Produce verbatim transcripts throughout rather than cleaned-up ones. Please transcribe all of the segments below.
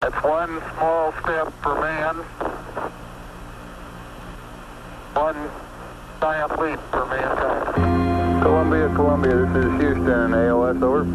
That's one small step for man, one giant leap for mankind. Columbia, Columbia, this is Houston, A O S, over.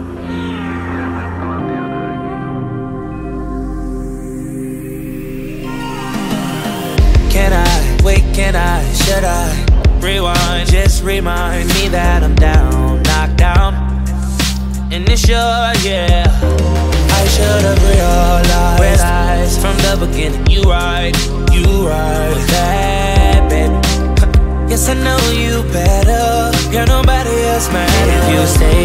Can I, wait, can I, should I rewind, just remind me that I'm down, knocked down, and it's sure, yeah. I should've realized, realized from the beginning, you right, you right with that, baby. Yes, I know you better, girl, nobody else matters. If you stay